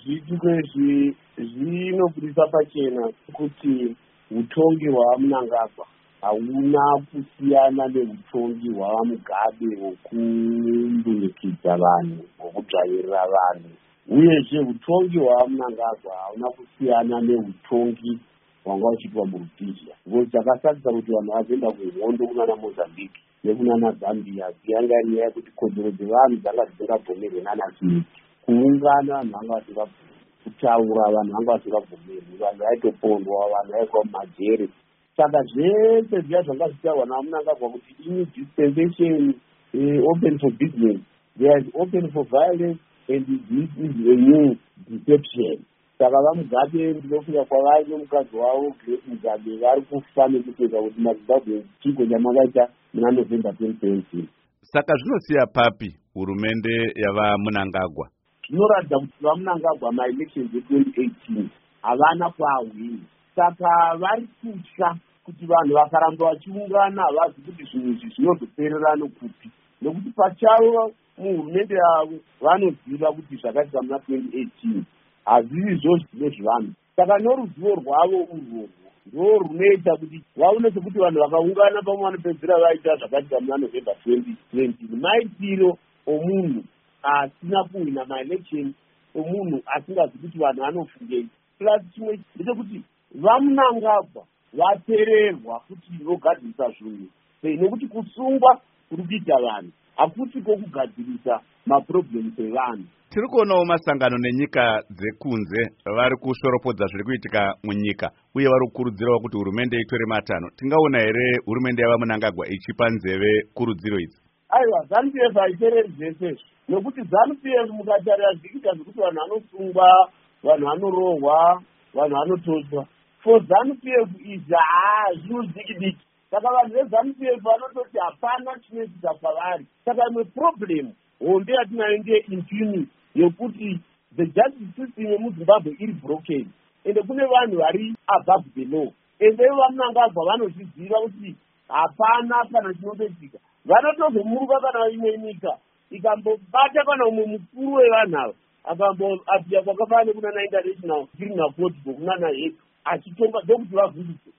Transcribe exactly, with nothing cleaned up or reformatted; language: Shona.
zvituko izvi zvinobudisa pachena kuti utongi hwaMnangagwa hauna kusiyana neutongi hwaMugabe hwokumbunikidza vanhu, hwokudzvairira vanhu. Uyezve utongi hwaMnangagwa hauna kusiyana neutongi hwanga uchiitwa muRhodesia. Ngokuti takasarudza kuti vanhu vazoenda kuhondo kunana Mozambique nekunana Zambia dziyanga iri nyaya yekuti kodzero dzevanhu dzanga dzisingabvumirwe nana Smith. Kuungana vanhu vanga vasingabvumirwe, kutaura vanhu vanga vasingabvumirwe, vanhu vaitopondwa, vanhu vaiswa mumajere. Saka zvese zviya zvanga zvichitaurwa naMnangagwa kuti ini dispensation uh, open for business, there is open for violence, and this is a new deception. Saka vaMugabe ndinofika kwavari nomukadzi wavo Grace Mugabe vari kufa nekupedza kuti maZimbabwe chiko chamakaita muna November twenty seventeen. Saka zvinosiya papi hurumende yavaMnangagwa? Zvinoratidza kuti vaMnangagwa maelections e-twenty eighteen havana kwahwini. Saka vari kutya kuti vanhu vakaramba vachiungana havazi kuti zvinhu izvi zvinozoperera nokupi, nekuti pachavo muhurumende yavo vanoziva kuti zvakaitika muna twenty eighteen hazvizvo nezvevanhu. Saka noruzivo rwavo urworwo ndo runoita kuti vaone sekuti vanhu vakaungana pamwe vanopedzera vaita zvakaitika muna November twenty twenty. Maitiro omunhu asina kuwina maelection, omunhu asingazi kuti vanhu vanofungei. Plus chimwe ndechekuti vaMnangagwa vapererwa kuti vogadzirisa zvinhu, nekuti kusungwa kuri kuita vanhu hakuti kwokugadzirisa maproblems evanhu. Tiri kuonawo masangano nenyika dzekunze vari kushoropodza zviri kuitika munyika uye vari kukurudzirawo kuti hurumende itore matanho. Tingaona here hurumende yavaMnangagwa ichipa nzeve kurudziro idzi? Aiwa, ZANU P F haitereri zvese, nekuti ZANU P F mukatarira zvichiita zvekuti vanhu vanosungwa, vanhu vanorohwa, vanhu vanotozwa. For ZANU P F izvi haa zvinodiki diki. Saka vanhu veZANU P F vanototi hapana chinoitika kwavari. Saka imwe problem hombe yatinayo ndeye-impunity yokuti the justice system yemuZimbabwe iri broken, ende kune vanhu vari above the law. Ende vaMnangagwa vanozviziva kuti hapana kana chinoitika. Vanotozomuruka kana imwe nyika ikambobata kana umwe mukuru wevanhu ava akamboapia kwakafanana nekunana international criminal court kunana hedu achitonga ndokuti vavhundise.